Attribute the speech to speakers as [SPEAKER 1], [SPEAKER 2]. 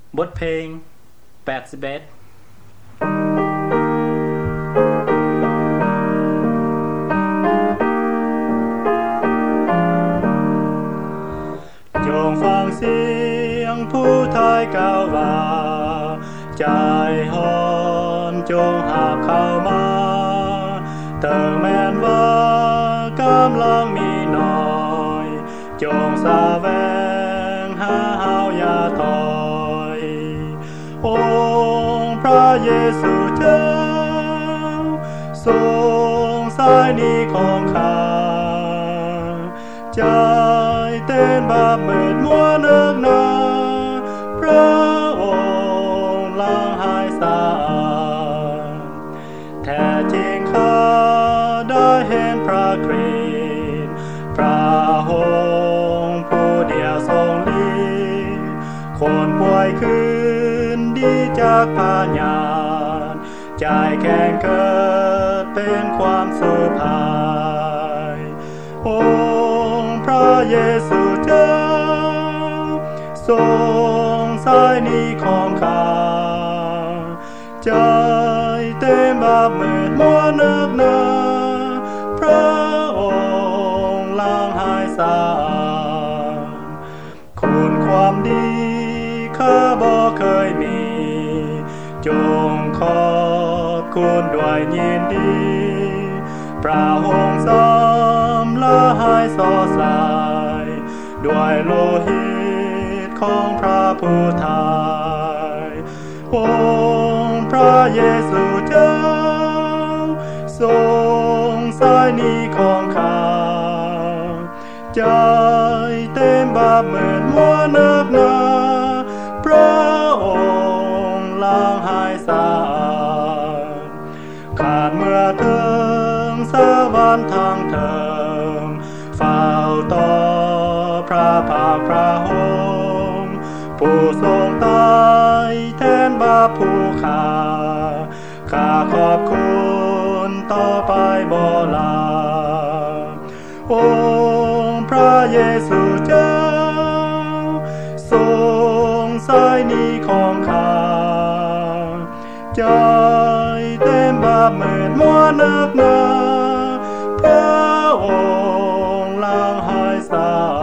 [SPEAKER 1] บทเพลง81จงฟังเสียงผู้ทายกล่าวว่าใจฮ้อนจงหาเข้ามาเติมแม้นว่ากำลังมีน้อยจงแสวงหาเฮาอย่าถอยองค์พระเยซูเจ้าทรงสายนี้ของข้าใจเต้นบาปมืดมัวนึกหนาพระองค์ล้างหายสะอาดแท้จริงข้าได้เห็นพระคริสต์พระองค์ผู้เดียวทรงฤทธิ์คนป่วยคืนดีจากพยานใจแข็งเกิดเป็นความสุภายองค์พระเยซูเจ้าทรงสายนี้ของข้าใจเต็มบาปมืดมัวนึกหนาพระองค์ล้างหายสะอาดคุณความดีข้าบ่เคยมีจงขอบคุณด้วยยินดีพระองค์สำละหายสอสายด้วยโลหิตของพระผู้ทายองค์พระเยซูเจ้าทรงสายนี้ของข้าใจเต็มบาปมืดมัวนึกหนาพระองค์ล้างหายสะอาดขาดเมื่อถึงสวรรค์ทางเทิงเฝ้าต่อพระภาคพระองค์ผู้ทรงตายแทนบาปผู้ข้าขอบคุณต่อไปบ่ลาองค์พระเยซูเจ้าทรงสายนี้ของข้าใจเต็มบาปมืดมัวนึกหนาพระองค์ล้างหายสะอา